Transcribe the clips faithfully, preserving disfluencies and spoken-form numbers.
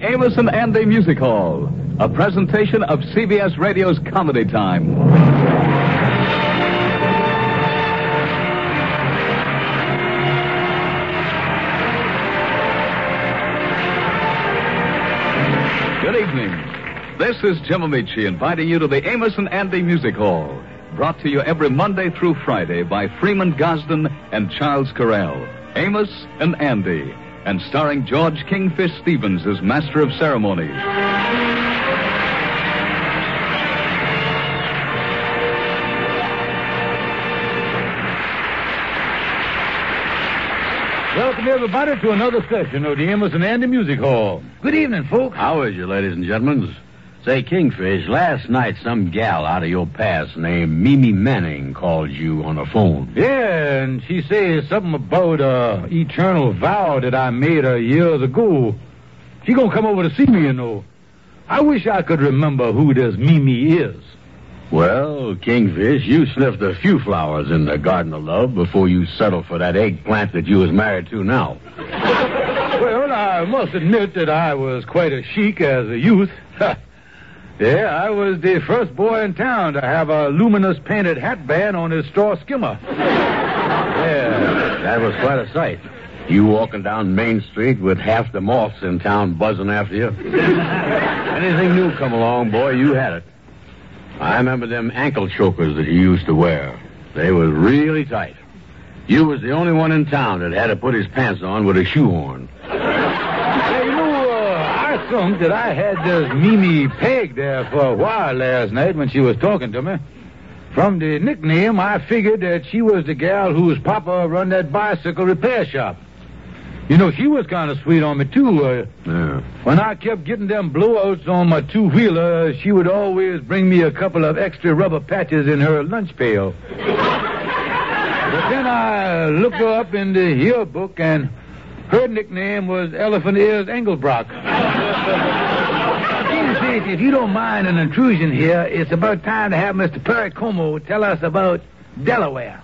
Amos and Andy Music Hall, a presentation of C B S Radio's Comedy Time. Good evening. This is Jim Amici inviting you to the Amos and Andy Music Hall, brought to you every Monday through Friday by Freeman Gosden and Charles Correll. Amos and Andy, and starring George Kingfish Stevens as Master of Ceremonies. Welcome, everybody, to another session of the Amos and Andy Music Hall. Good evening, folks. How is you, ladies and gentlemen? Say, Kingfish, last night some gal out of your past named Mimi Manning called you on the phone. Yeah, and she says something about a eternal vow that I made her years ago. She gonna come over to see me, you know. I wish I could remember who this Mimi is. Well, Kingfish, you sniffed a few flowers in the Garden of Love before you settled for that eggplant that you was married to now. Well, I must admit that I was quite a chic as a youth. Yeah, I was the first boy in town to have a luminous painted hat band on his straw skimmer. Yeah, that was quite a sight. You walking down Main Street with half the moths in town buzzing after you. Anything new come along, boy, you had it. I remember them ankle chokers that you used to wear. They was really tight. You was the only one in town that had to put his pants on with a shoehorn. I thunk that I had this Mimi pegged there for a while last night when she was talking to me. From the nickname, I figured that she was the gal whose papa run that bicycle repair shop. You know, she was kind of sweet on me, too. Uh, yeah. When I kept getting them blowouts on my two-wheeler, she would always bring me a couple of extra rubber patches in her lunch pail. But then I looked her up in the yearbook, and her nickname was Elephant Ears Engelbrock. If you don't mind an intrusion here, it's about time to have Mister Perry Como tell us about Delaware.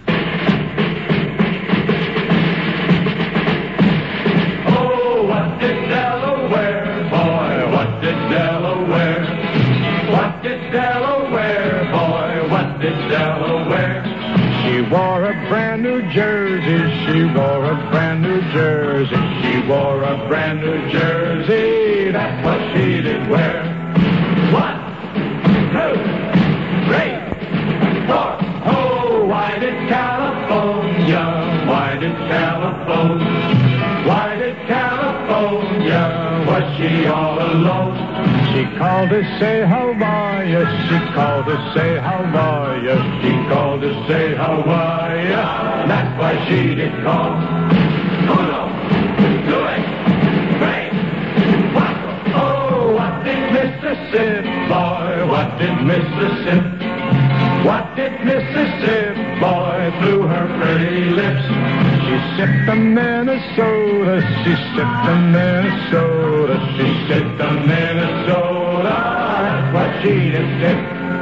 Oh, what did Delaware, boy, what did Delaware? What did Delaware, boy, what did Delaware? She wore a brand new jersey, she wore a brand new jersey, she wore a brand new jersey, that's what she did wear. One, two, three, four. Oh, why did California, why did California, why did California, was she all alone? She called to say how are you, she called to say how are you, she called to say how are you, that's why she did call. Uno, two, three, cuatro. Oh, what did Mississippi, boy, what did Mississippi, what did Mississippi, boy, through her pretty lips? She sipped the Minnesota, she sipped the Minnesota, she sipped the Minnesota, that's what she did sip.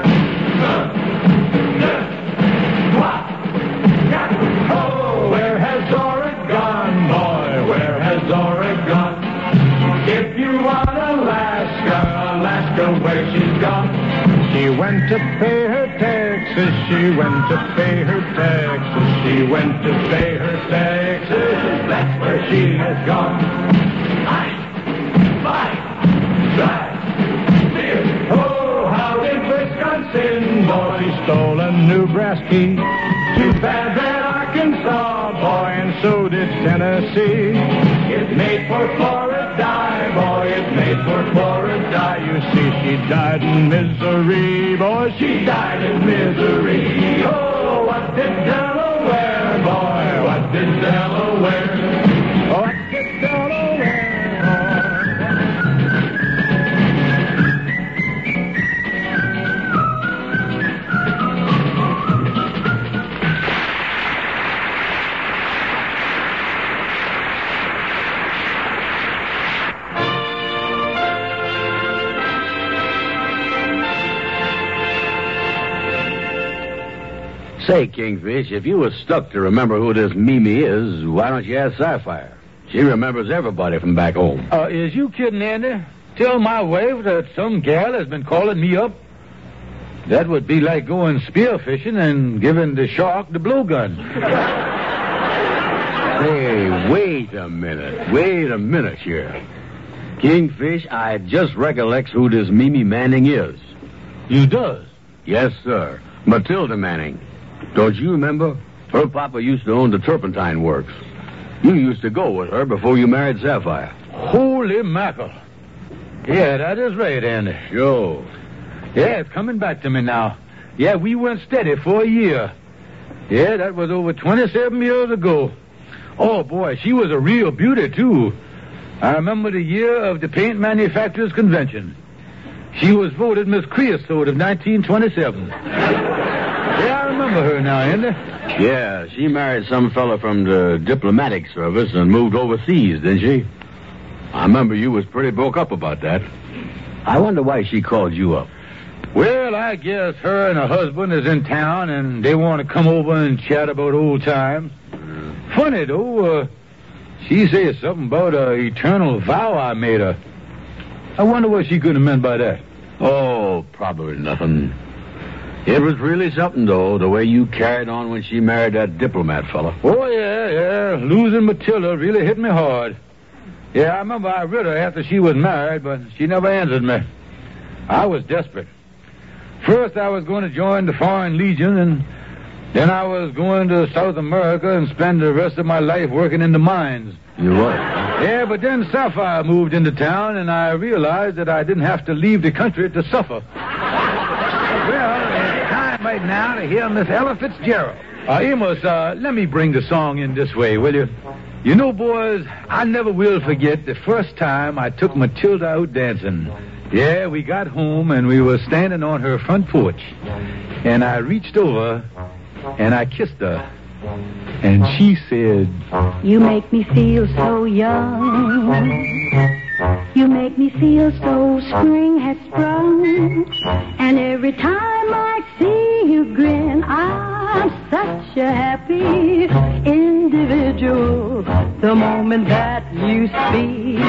Oh, where has Oregon, boy, where has Oregon? If you want Alaska, Alaska, where she's gone. She went to pay her taxes, she went to pay her taxes, she went to pay her taxes, that's where she has gone. Ice, five, drive, beer. Oh, how did Wisconsin, boy, she stole a new brass key. Too bad that Arkansas, boy, and so did Tennessee. It made for Florida, boy, it made for Florida. You see, she died in misery, boy, she died in misery. Oh, what did Delaware, boy, what did Delaware? What did Delaware? Say, Kingfish, if you were stuck to remember who this Mimi is, why don't you ask Sapphire? She remembers everybody from back home. Uh, is you kidding, Andy? Tell my wife that some gal has been calling me up. That would be like going spearfishing and giving the shark the blowgun. Hey, wait a minute. Wait a minute here. Kingfish, I just recollects who this Mimi Manning is. You does? Yes, sir. Matilda Manning. Don't you remember? Her papa used to own the Turpentine Works. You used to go with her before you married Sapphire. Holy mackerel. Yeah, that is right, Andy. Sure. Yeah, it's coming back to me now. Yeah, we went steady for a year. Yeah, that was over twenty-seven years ago. Oh, boy, she was a real beauty, too. I remember the year of the Paint Manufacturers Convention. She was voted Miss Creosote of nineteen twenty-seven. Yeah, I remember her now, Andy. Yeah, she married some fella from the diplomatic service and moved overseas, didn't she? I remember you was pretty broke up about that. I wonder why she called you up. Well, I guess her and her husband is in town, and they want to come over and chat about old times. Mm. Funny, though, uh, she says something about an eternal vow I made her. I wonder what she could have meant by that. Oh, probably nothing. It was really something, though, the way you carried on when she married that diplomat fella. Oh, yeah, yeah. Losing Matilda really hit me hard. Yeah, I remember I read her after she was married, but she never answered me. I was desperate. First, I was going to join the Foreign Legion, and then I was going to South America and spend the rest of my life working in the mines. You what? Yeah, but then Sapphire moved into town, and I realized that I didn't have to leave the country to suffer. Well, it's time right now to hear Miss Ella Fitzgerald. Uh, Amos, uh, let me bring the song in this way, will you? You know, boys, I never will forget the first time I took Matilda out dancing. Yeah, we got home, and we were standing on her front porch. And I reached over, and I kissed her. And she said, "You make me feel so young. You make me feel so spring has sprung. And every time I see you grin, I'm such a happy individual. The moment that you speak,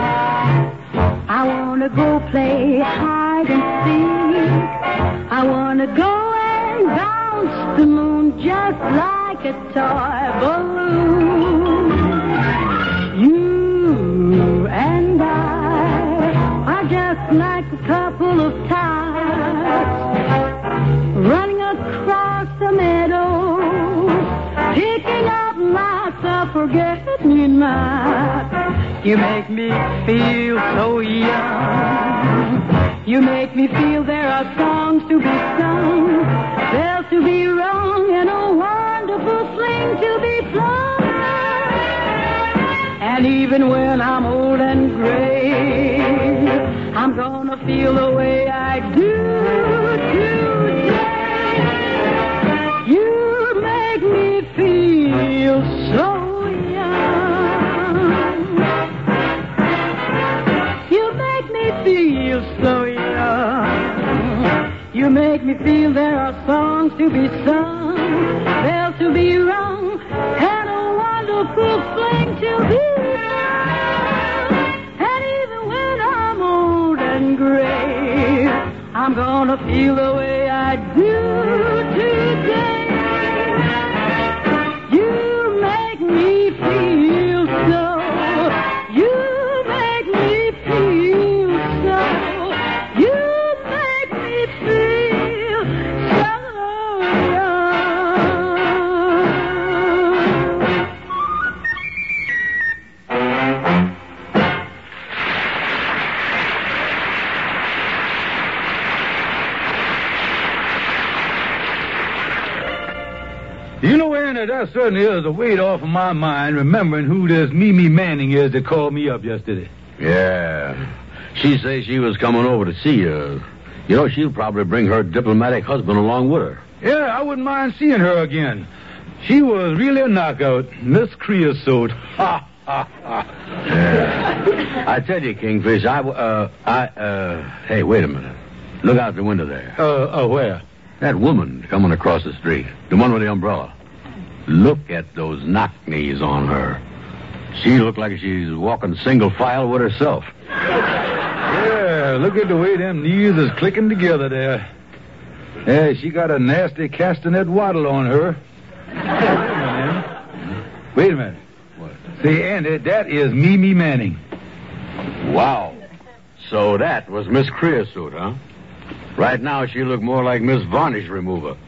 I want to go play hide and seek. I want to go and bounce the moon just like a toy balloon. You and I are just like a couple of tots running across the meadow, picking up lots of forget-me-nots. You make me feel so young. You make me feel there are songs to be sung, bells to be rung, and a wonderful sling to be flung. And even when I'm old and gray, I'm gonna feel the way I do today. You make me feel so feel so young. You make me feel there are songs to be sung, bells to be rung, and a wonderful fling to be rung. And even when I'm old and gray, I'm gonna feel the way I do today. You make me feel so. You make me feel. You know, Anna, that certainly is a weight off of my mind, remembering who this Mimi Manning is that called me up yesterday. Yeah. She says she was coming over to see you. You know, she'll probably bring her diplomatic husband along with her. Yeah, I wouldn't mind seeing her again. She was really a knockout. Miss Creosote. Ha, ha, ha. Yeah. I tell you, Kingfish, I, uh, I, uh, hey, wait a minute. Look out the window there. Uh, uh, where? That woman coming across the street. The one with the umbrella. Look at those knock-knees on her. She looked like she's walking single file with herself. Yeah, look at the way them knees is clicking together there. Yeah, she got a nasty castanet waddle on her. Wait a minute. What? See, Andy, that is Mimi Manning. Wow. So that was Miss Creosote, huh? Right now, she looked more like Miss Varnish Remover.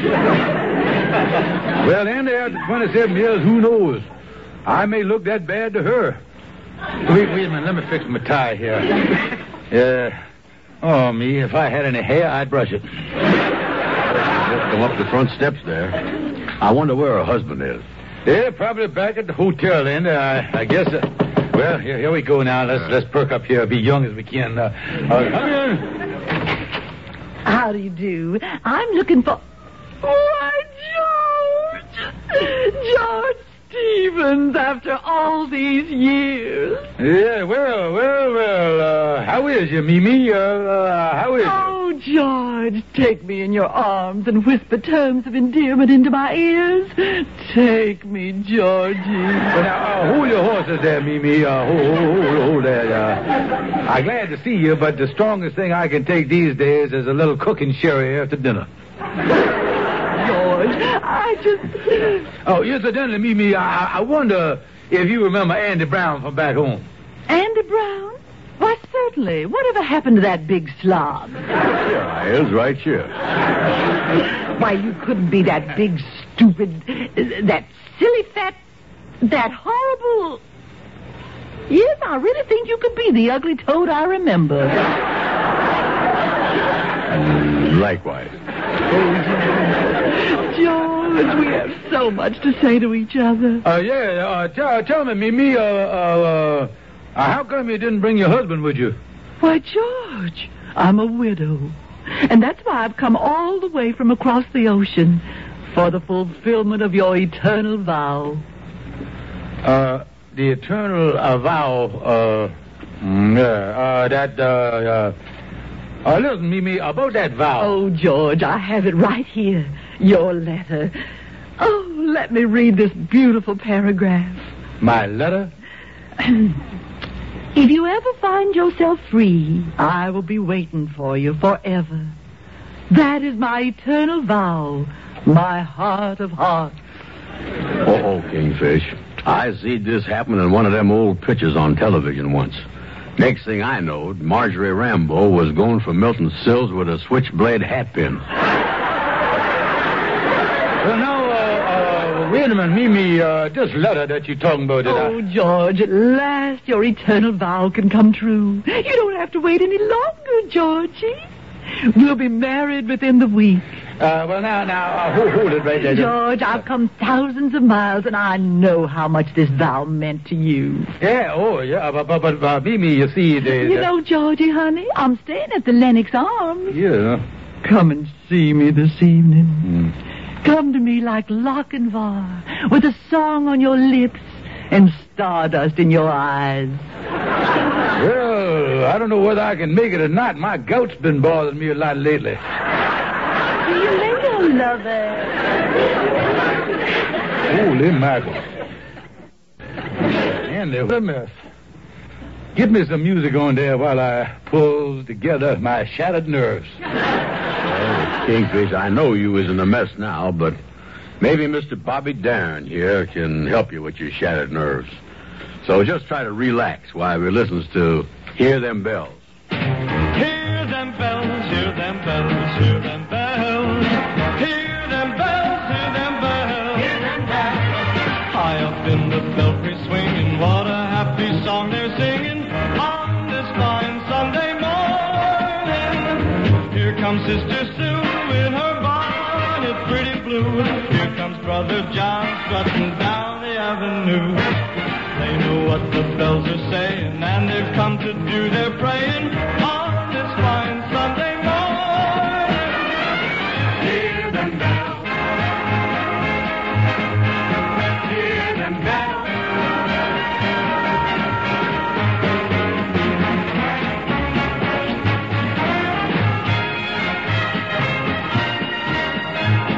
Well, Andy, after twenty-seven years, who knows? I may look that bad to her. Wait, wait a minute. Let me fix my tie here. Yeah. Oh, me, if I had any hair, I'd brush it. Just come up the front steps there. I wonder where her husband is. Yeah, probably back at the hotel, Andy. I, I guess. Uh, well, here, here we go now. Let's let's perk up here, be young as we can. Uh, uh, come in. How do you do? I'm looking for... Why, George! George Stevens, after all these years. Yeah, well, well, well, uh, how is you, Mimi? Uh, uh, how is you? Oh, George, take me in your arms and whisper terms of endearment into my ears. Take me, Georgie. Well, now, uh, hold your horses there, Mimi. Uh, hold, hold, hold, hold there. Uh, I'm glad to see you, but the strongest thing I can take these days is a little cooking sherry after dinner. George, I just... Oh, incidentally, Mimi, I, I wonder if you remember Andy Brown from back home. Andy Brown? Why, certainly. Whatever happened to that big slob? Here I is, right here. Why, you couldn't be that big, stupid, that silly, fat, that horrible... Yes, I really think you could be the ugly toad I remember. Likewise. George, we have so much to say to each other. Uh, yeah, uh, tell, tell me, Mimi, uh, uh, uh, how come you didn't bring your husband with you? Why, George, I'm a widow. And that's why I've come all the way from across the ocean for the fulfillment of your eternal vow. Uh, the eternal uh, vow, uh, mm, yeah, uh, that, uh, uh, uh, listen, Mimi, about that vow. Oh, George, I have it right here. Your letter. Oh, let me read this beautiful paragraph. My letter? If you ever find yourself free, I will be waiting for you forever. That is my eternal vow, my heart of hearts. Oh, Kingfish. I see this happen in one of them old pictures on television once. Next thing I know, Marjorie Rambeau was going for Milton Sills with a switchblade hat pin. Well, now, uh, uh, wait a minute, Mimi, uh, this letter that you're talking about... Oh, I... George, at last your eternal vow can come true. You don't have to wait any longer, Georgie. We'll be married within the week. Uh, well, now, now, uh, hold, hold it right there. George, I've come thousands of miles, and I know how much this vow meant to you. Yeah, oh, yeah, but, but, but uh, Mimi, you see... The, you know, Georgie, honey, I'm staying at the Lennox Arms. Yeah. Come and see me this evening. Mm. Come to me like Lochinvar, with a song on your lips and stardust in your eyes. Well, I don't know whether I can make it or not. My gout's been bothering me a lot lately. See you later, lover. Holy mackerel. Andy, what a mess. Get me some music on there while I pull together my shattered nerves. Well, Kingfish, I know you is in a mess now, but maybe Mister Bobby Darin here can help you with your shattered nerves. So just try to relax while we listen to Hear Them Bells. Hear them bells, hear them bells, hear them bells. Hear them bells, hear them bells. Hear them bells. High up in the belfry swinging, what a happy song they're singing on this fine Sunday morning. Here comes Sister Sue in her bonnet, pretty blue. Here comes Brother John strutting down the avenue. They know what the bells are saying, and they've come to do their praying on this fine Sunday morning. Hear them bells. Hear them bells.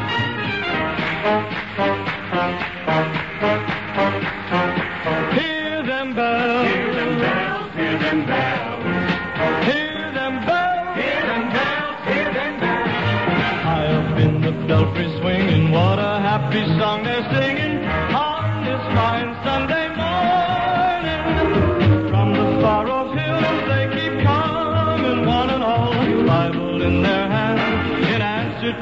Hear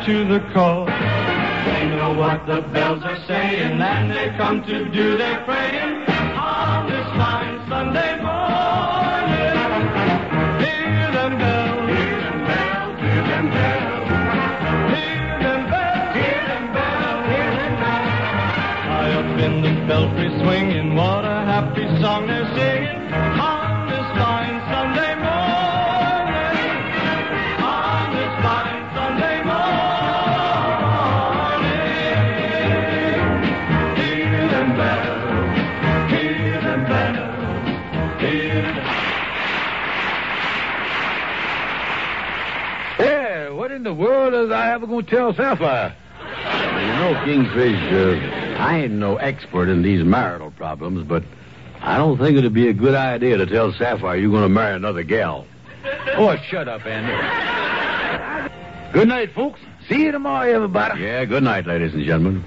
to the call. They know what the bells are saying, and they come to do their praying on this fine Sunday morning. Hear them bells, hear them bells, hear them bells. Hear them bells, hear them bells, hear them bells. High up in the belfry swinging, what a happy song they're singing on this fine Sunday morning. On this fine Sunday morning. Hear them bells, hear them bells, hear them. Yeah, what in the world is I ever going to tell Sapphire? You know, Kingfish, uh, I ain't no expert in these marital problems, but I don't think it'd be a good idea to tell Sapphire you're going to marry another gal. Oh, shut up, Andy. Good night, folks. See you tomorrow, everybody. Yeah, good night, ladies and gentlemen.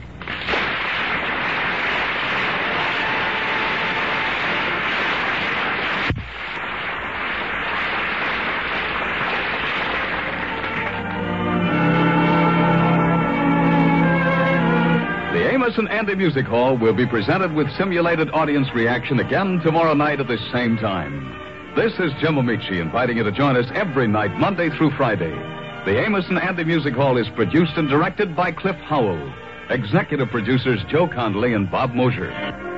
Amos and Andy Music Hall will be presented with simulated audience reaction again tomorrow night at the same time. This is Jim Amici inviting you to join us every night, Monday through Friday. The Amos and Andy Music Hall is produced and directed by Cliff Howell. Executive producers Joe Conley and Bob Mosier.